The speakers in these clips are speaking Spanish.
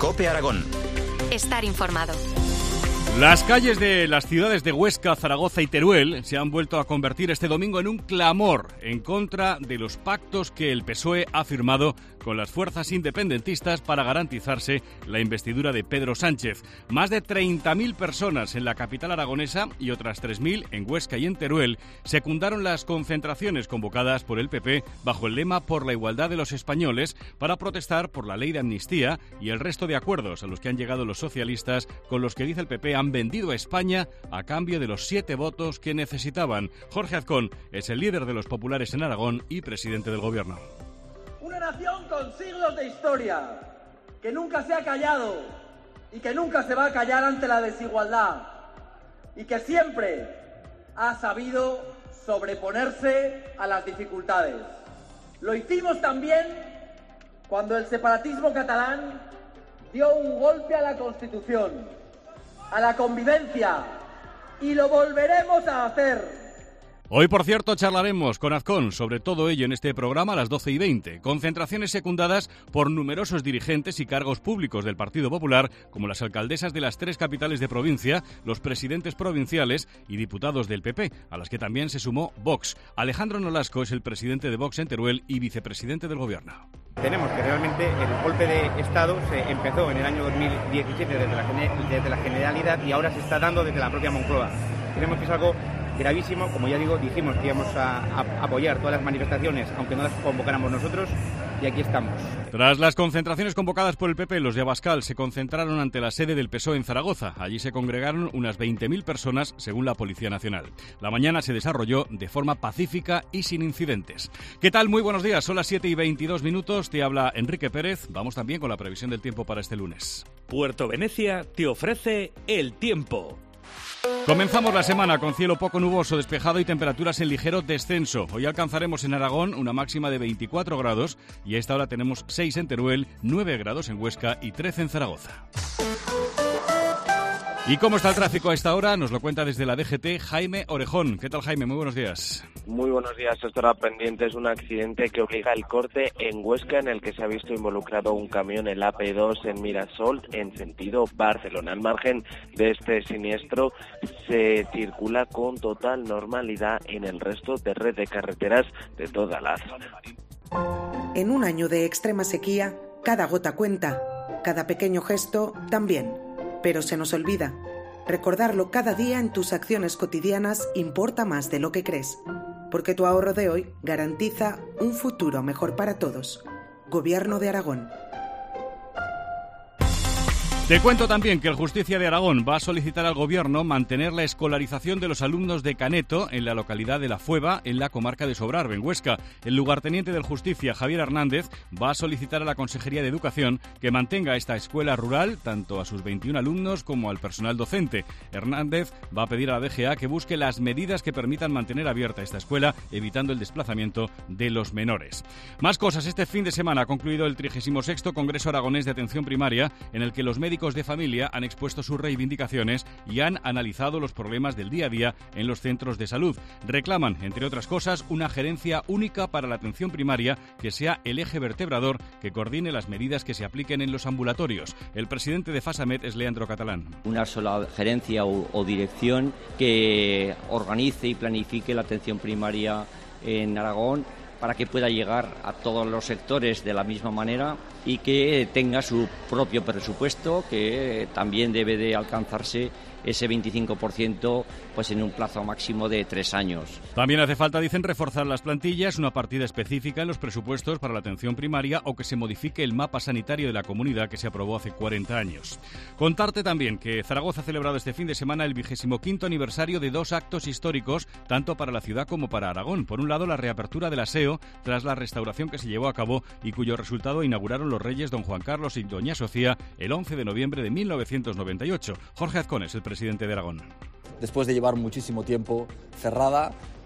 COPE Aragón. Estar informado. Las calles de las ciudades de Huesca, Zaragoza y Teruel se han vuelto a convertir este domingo en un clamor en contra de los pactos que el PSOE ha firmado con las fuerzas independentistas para garantizarse la investidura de Pedro Sánchez. Más de 30.000 personas en la capital aragonesa y otras 3.000 en Huesca y en Teruel secundaron las concentraciones convocadas por el PP bajo el lema "Por la igualdad de los españoles", para protestar por la ley de amnistía y el resto de acuerdos a los que han llegado los socialistas, con los que dice el PP han vendido a España a cambio de los 7 votos que necesitaban. Jorge Azcón es el líder de los populares en Aragón y presidente del gobierno. Una nación con siglos de historia, que nunca se ha callado y que nunca se va a callar ante la desigualdad, y que siempre ha sabido sobreponerse a las dificultades. Lo hicimos también cuando el separatismo catalán dio un golpe a la Constitución, a la convivencia, y lo volveremos a hacer. Hoy, por cierto, charlaremos con Azcón sobre todo ello en este programa a las 12:20. Concentraciones secundadas por numerosos dirigentes y cargos públicos del Partido Popular, como las alcaldesas de las 3 capitales de provincia, los presidentes provinciales y diputados del PP, a las que también se sumó Vox. Alejandro Nolasco es el presidente de Vox en Teruel y vicepresidente del gobierno. Tenemos que realmente el golpe de Estado se empezó en el año 2017 desde la Generalidad y ahora se está dando desde la propia Moncloa. Creemos que es algo gravísimo. Como ya digo, dijimos que íbamos a apoyar todas las manifestaciones, aunque no las convocáramos nosotros, y aquí estamos. Tras las concentraciones convocadas por el PP, los de Abascal se concentraron ante la sede del PSOE en Zaragoza. Allí se congregaron unas 20.000 personas, según la Policía Nacional. La mañana se desarrolló de forma pacífica y sin incidentes. ¿Qué tal? Muy buenos días. Son las 7:22. Te habla Enrique Pérez. Vamos también con la previsión del tiempo para este lunes. Puerto Venecia te ofrece el tiempo. Comenzamos la semana con cielo poco nuboso, despejado y temperaturas en ligero descenso. Hoy alcanzaremos en Aragón una máxima de 24 grados y a esta hora tenemos 6 en Teruel, 9 grados en Huesca y 13 en Zaragoza. ¿Y cómo está el tráfico a esta hora? Nos lo cuenta desde la DGT Jaime Orejón. ¿Qué tal, Jaime? Muy buenos días. Muy buenos días. Estará pendiente. Es un accidente que obliga el corte en Huesca, en el que se ha visto involucrado un camión, el AP2 en Mirasol, en sentido Barcelona. Al margen de este siniestro, se circula con total normalidad en el resto de red de carreteras de toda la zona. En un año de extrema sequía, cada gota cuenta, cada pequeño gesto también. Pero se nos olvida. Recordarlo cada día en tus acciones cotidianas importa más de lo que crees. Porque tu ahorro de hoy garantiza un futuro mejor para todos. Gobierno de Aragón. Te cuento también que el Justicia de Aragón va a solicitar al Gobierno mantener la escolarización de los alumnos de Caneto en la localidad de La Fueva, en la comarca de Sobrarbe, en Huesca. El lugarteniente del Justicia, Javier Hernández, va a solicitar a la Consejería de Educación que mantenga esta escuela rural, tanto a sus 21 alumnos como al personal docente. Hernández va a pedir a la DGA que busque las medidas que permitan mantener abierta esta escuela, evitando el desplazamiento de los menores. Más cosas. Este fin de semana ha concluido el 36º Congreso Aragonés de Atención Primaria, en el que los médicos de familia han expuesto sus reivindicaciones y han analizado los problemas del día a día en los centros de salud. Reclaman, entre otras cosas, una gerencia única para la atención primaria que sea el eje vertebrador que coordine las medidas que se apliquen en los ambulatorios. El presidente de FASAMED es Leandro Catalán. Una sola gerencia o dirección que organice y planifique la atención primaria en Aragón, para que pueda llegar a todos los sectores de la misma manera y que tenga su propio presupuesto, que también debe de alcanzarse ese 25% pues en un plazo máximo de 3 años. También hace falta, dicen, reforzar las plantillas, una partida específica en los presupuestos para la atención primaria o que se modifique el mapa sanitario de la comunidad que se aprobó hace 40 años. Contarte también que Zaragoza ha celebrado este fin de semana el 25º aniversario de 2 actos históricos, tanto para la ciudad como para Aragón. Por un lado, la reapertura del aseo tras la restauración que se llevó a cabo y cuyo resultado inauguraron los reyes don Juan Carlos y doña Sofía el 11 de noviembre de 1998. Jorge Azcón es el presidente de Aragón. Después de llevar muchísimo tiempo cerrada,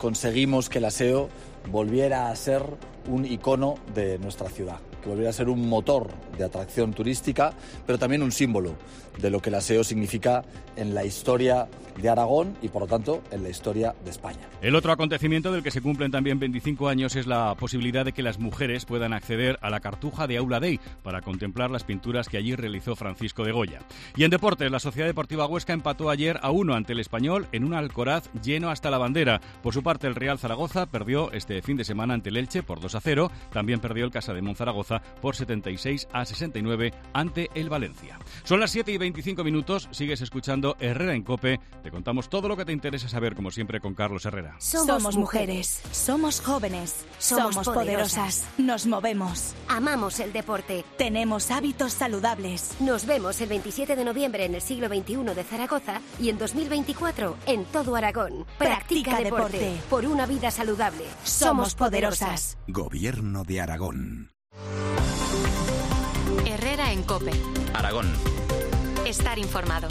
conseguimos que la SEO volviera a ser un icono de nuestra ciudad, que volviera a ser un motor de atracción turística, pero también un símbolo de lo que la SEO significa en la historia de Aragón y, por lo tanto, en la historia de España. El otro acontecimiento del que se cumplen también 25 años es la posibilidad de que las mujeres puedan acceder a la Cartuja de Aula Dei para contemplar las pinturas que allí realizó Francisco de Goya. Y en deportes, la Sociedad Deportiva Huesca empató ayer a 1 ante el Español en un Alcoraz lleno hasta la bandera. Por su parte, el Real Zaragoza perdió este fin de semana ante el Elche por 2-0. También perdió el Casademón Zaragoza por 76-69 ante el Valencia. Son las 7:25 minutos. Sigues escuchando Herrera en COPE. Te contamos todo lo que te interesa saber, como siempre, con Carlos Herrera. Somos mujeres, somos jóvenes, somos poderosas, nos movemos, amamos el deporte, tenemos hábitos saludables. Nos vemos el 27 de noviembre en el siglo XXI de Zaragoza y en 2024 en todo Aragón. Practica deporte por una vida saludable. Somos poderosas. Gobierno de Aragón. Herrera en COPE. Aragón. Estar informado.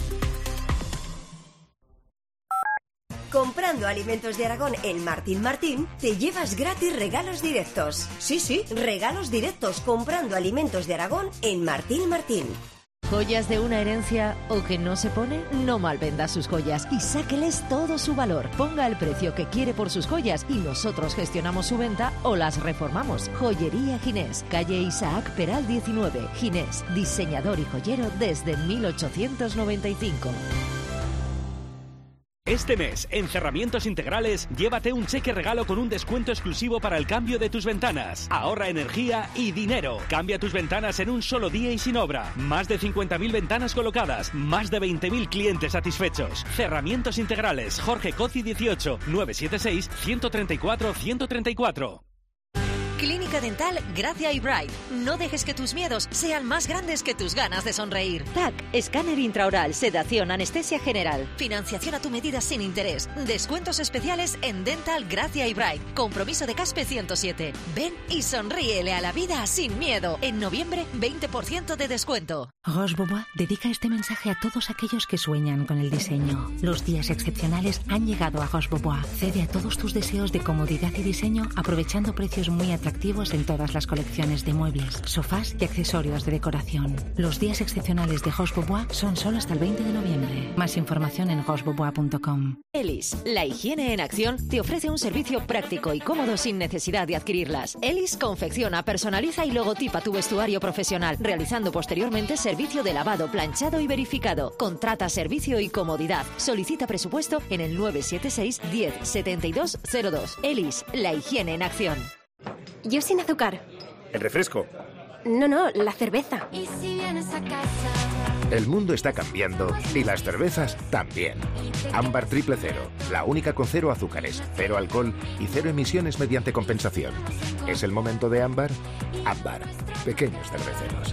Comprando alimentos de Aragón en Martín Martín, te llevas gratis regalos directos. Sí, regalos directos comprando alimentos de Aragón en Martín Martín. ¿Joyas de una herencia o que no se pone? No malvenda sus joyas y sáqueles todo su valor. Ponga el precio que quiere por sus joyas y nosotros gestionamos su venta o las reformamos. Joyería Ginés, calle Isaac Peral 19. Ginés, diseñador y joyero desde 1895. Este mes, en Cerramientos Integrales, llévate un cheque regalo con un descuento exclusivo para el cambio de tus ventanas. Ahorra energía y dinero. Cambia tus ventanas en un solo día y sin obra. Más de 50.000 ventanas colocadas. Más de 20.000 clientes satisfechos. Cerramientos Integrales. Jorge Cozi 18 976 134 134. Clínica Dental Gracia y Bright. No dejes que tus miedos sean más grandes que tus ganas de sonreír. TAC, escáner intraoral, sedación, anestesia general. Financiación a tu medida sin interés. Descuentos especiales en Dental Gracia y Bright. Compromiso de CASPE 107. Ven y sonríele a la vida sin miedo. En noviembre, 20% de descuento. Roche Bobois dedica este mensaje a todos aquellos que sueñan con el diseño. Los días excepcionales han llegado a Roche Bobois. Cede a todos tus deseos de comodidad y diseño aprovechando precios muy atractivos en todas las colecciones de muebles, sofás y accesorios de decoración. Los días excepcionales de Roche Bobois son solo hasta el 20 de noviembre. Más información en rochebobois.com. Elis, la higiene en acción, te ofrece un servicio práctico y cómodo sin necesidad de adquirirlas. Elis confecciona, personaliza y logotipa tu vestuario profesional, realizando posteriormente servicio de lavado, planchado y verificado. Contrata servicio y comodidad. Solicita presupuesto en el 976 10 72 02. Elis, la higiene en acción. Yo sin azúcar. ¿El refresco? No, la cerveza. ¿Y si vienes a casa? El mundo está cambiando y las cervezas también. Ámbar Triple Cero, la única con 0 azúcares, 0 alcohol y 0 emisiones mediante compensación. ¿Es el momento de Ámbar? Ámbar, pequeños cerveceros.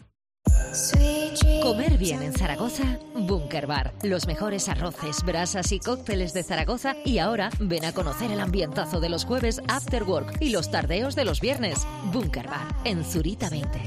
Comer bien en Zaragoza, Bunker Bar. Los mejores arroces, brasas y cócteles de Zaragoza. Y ahora ven a conocer el ambientazo de los jueves After Work y los tardeos de los viernes. Bunker Bar, en Zurita 20.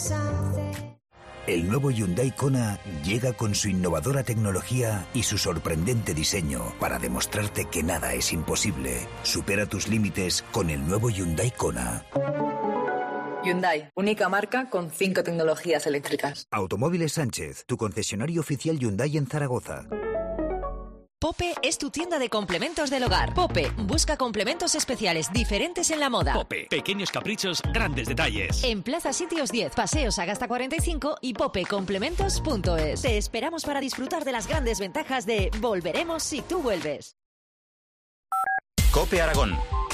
El nuevo Hyundai Kona llega con su innovadora tecnología y su sorprendente diseño para demostrarte que nada es imposible. Supera tus límites con el nuevo Hyundai Kona. Hyundai, única marca con 5 tecnologías eléctricas. Automóviles Sánchez, tu concesionario oficial Hyundai en Zaragoza. Pope es tu tienda de complementos del hogar. Pope busca complementos especiales diferentes en la moda. Pope, pequeños caprichos, grandes detalles. En Plaza Sitios 10, Paseo Sagasta 45 y popecomplementos.es. Te esperamos para disfrutar de las grandes ventajas de Volveremos si tú vuelves. COPE Aragón.